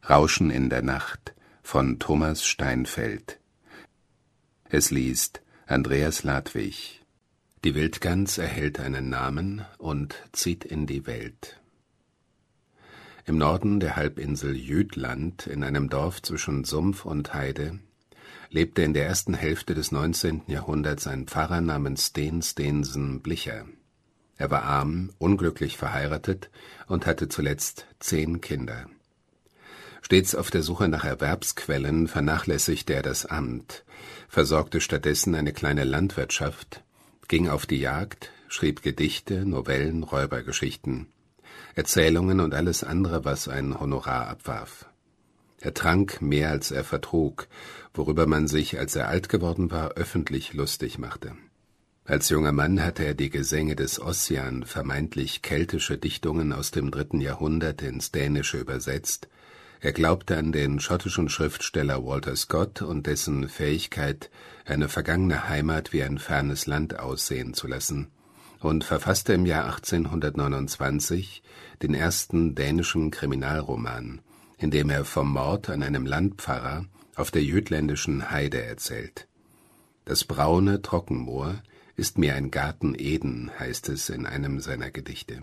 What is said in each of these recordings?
Rauschen in der Nacht von Thomas Steinfeld. Es liest Andreas Ladwig. Die Wildgans erhält einen Namen und zieht in die Welt. Im Norden der Halbinsel Jütland, in einem Dorf zwischen Sumpf und Heide, lebte in der ersten Hälfte des 19. Jahrhunderts ein Pfarrer namens Steen Steensen Blicher. Er war arm, unglücklich verheiratet und hatte zuletzt 10 Kinder. Stets auf der Suche nach Erwerbsquellen vernachlässigte er das Amt, versorgte stattdessen eine kleine Landwirtschaft, ging auf die Jagd, schrieb Gedichte, Novellen, Räubergeschichten, Erzählungen und alles andere, was ein Honorar abwarf. Er trank mehr, als er vertrug, worüber man sich, als er alt geworden war, öffentlich lustig machte. Als junger Mann hatte er die Gesänge des Ossian, vermeintlich keltische Dichtungen aus dem 3. Jahrhundert, ins Dänische übersetzt. Er glaubte an den schottischen Schriftsteller Walter Scott und dessen Fähigkeit, eine vergangene Heimat wie ein fernes Land aussehen zu lassen, und verfasste im Jahr 1829 den ersten dänischen Kriminalroman, in dem er vom Mord an einem Landpfarrer auf der jütländischen Heide erzählt. Das braune Trockenmoor ist mir ein Garten Eden, heißt es in einem seiner Gedichte.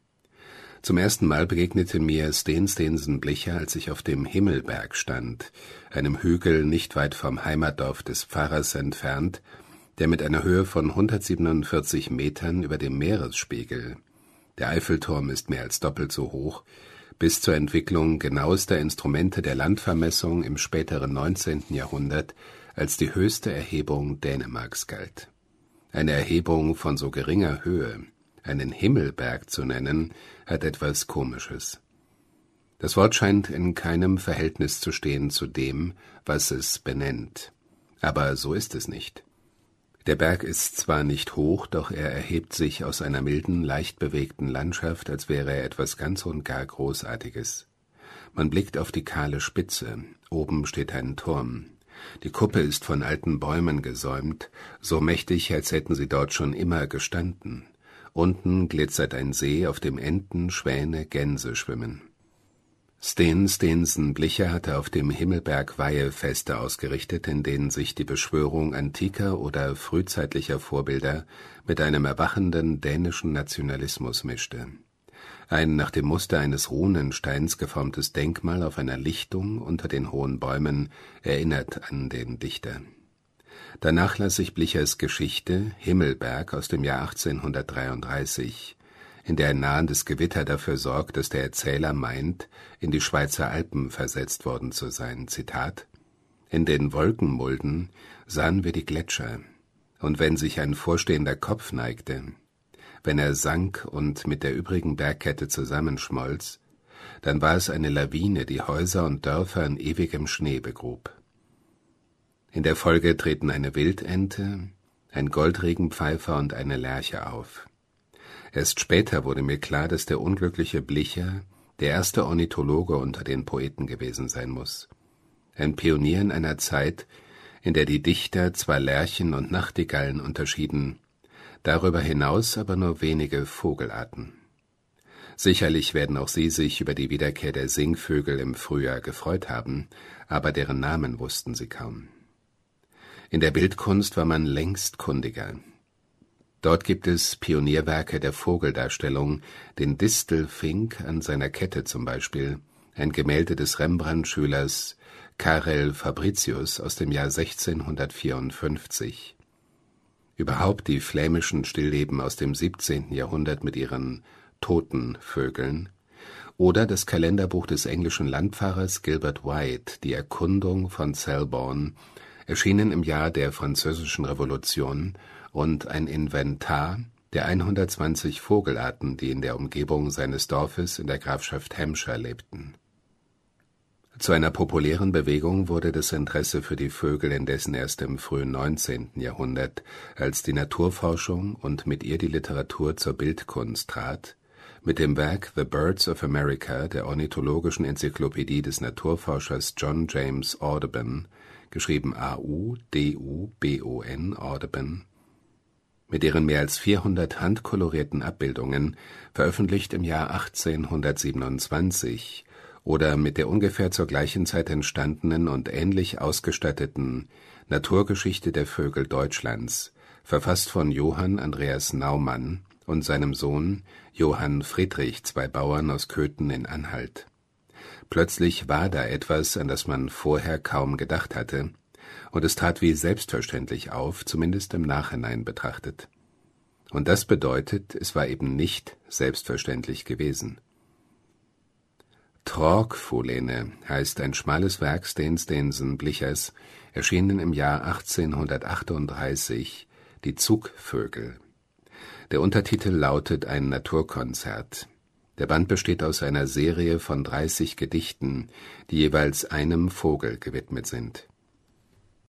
Zum ersten Mal begegnete mir Steen Steensen Blicher, als ich auf dem Himmelberg stand, einem Hügel nicht weit vom Heimatdorf des Pfarrers entfernt, der mit einer Höhe von 147 Metern über dem Meeresspiegel, der Eiffelturm ist mehr als doppelt so hoch, bis zur Entwicklung genauester Instrumente der Landvermessung im späteren 19. Jahrhundert als die höchste Erhebung Dänemarks galt. Eine Erhebung von so geringer Höhe, einen Himmelberg zu nennen, hat etwas Komisches. Das Wort scheint in keinem Verhältnis zu stehen zu dem, was es benennt. Aber so ist es nicht. Der Berg ist zwar nicht hoch, doch er erhebt sich aus einer milden, leicht bewegten Landschaft, als wäre er etwas ganz und gar Großartiges. Man blickt auf die kahle Spitze, oben steht ein Turm. Die Kuppe ist von alten Bäumen gesäumt, so mächtig, als hätten sie dort schon immer gestanden. Unten glitzert ein See, auf dem Enten, Schwäne, Gänse schwimmen. Steen Steensen Blicher hatte auf dem Himmelberg Weihefeste ausgerichtet, in denen sich die Beschwörung antiker oder frühzeitlicher Vorbilder mit einem erwachenden dänischen Nationalismus mischte. Ein nach dem Muster eines Runensteins geformtes Denkmal auf einer Lichtung unter den hohen Bäumen erinnert an den Dichter. Danach las ich Blichers Geschichte Himmelberg aus dem Jahr 1833, in der ein nahendes Gewitter dafür sorgt, dass der Erzähler meint, in die Schweizer Alpen versetzt worden zu sein. Zitat: In den Wolkenmulden sahen wir die Gletscher, und wenn sich ein vorstehender Kopf neigte, wenn er sank und mit der übrigen Bergkette zusammenschmolz, dann war es eine Lawine, die Häuser und Dörfer in ewigem Schnee begrub. In der Folge treten eine Wildente, ein Goldregenpfeifer und eine Lerche auf. Erst später wurde mir klar, dass der unglückliche Blicher der erste Ornithologe unter den Poeten gewesen sein muss. Ein Pionier in einer Zeit, in der die Dichter zwar Lerchen und Nachtigallen unterschieden, darüber hinaus aber nur wenige Vogelarten. Sicherlich werden auch sie sich über die Wiederkehr der Singvögel im Frühjahr gefreut haben, aber deren Namen wussten sie kaum. In der Bildkunst war man längst kundiger. Dort gibt es Pionierwerke der Vogeldarstellung, den Distelfink an seiner Kette zum Beispiel, ein Gemälde des Rembrandt-Schülers Karel Fabritius aus dem Jahr 1654. Überhaupt die flämischen Stillleben aus dem 17. Jahrhundert mit ihren toten Vögeln. Oder das Kalenderbuch des englischen Landpfarrers Gilbert White, die Erkundung von Selborne, erschienen im Jahr der Französischen Revolution, und ein Inventar der 120 Vogelarten, die in der Umgebung seines Dorfes in der Grafschaft Hampshire lebten. Zu einer populären Bewegung wurde das Interesse für die Vögel indessen erst im frühen 19. Jahrhundert, als die Naturforschung und mit ihr die Literatur zur Bildkunst trat, mit dem Werk The Birds of America der ornithologischen Enzyklopädie des Naturforschers John James Audubon, geschrieben A-U-D-U-B-O-N, Audubon, mit deren mehr als 400 handkolorierten Abbildungen, veröffentlicht im Jahr 1827, oder mit der ungefähr zur gleichen Zeit entstandenen und ähnlich ausgestatteten Naturgeschichte der Vögel Deutschlands, verfasst von Johann Andreas Naumann und seinem Sohn Johann Friedrich, zwei Bauern aus Köthen in Anhalt. Plötzlich war da etwas, an das man vorher kaum gedacht hatte, und es trat wie selbstverständlich auf, zumindest im Nachhinein betrachtet. Und das bedeutet, es war eben nicht selbstverständlich gewesen. Tråkfuglene heißt ein schmales Werk Sten Stensen Blichers, erschienen im Jahr 1838, die Zugvögel. Der Untertitel lautet ein Naturkonzert. Der Band besteht aus einer Serie von 30 Gedichten, die jeweils einem Vogel gewidmet sind.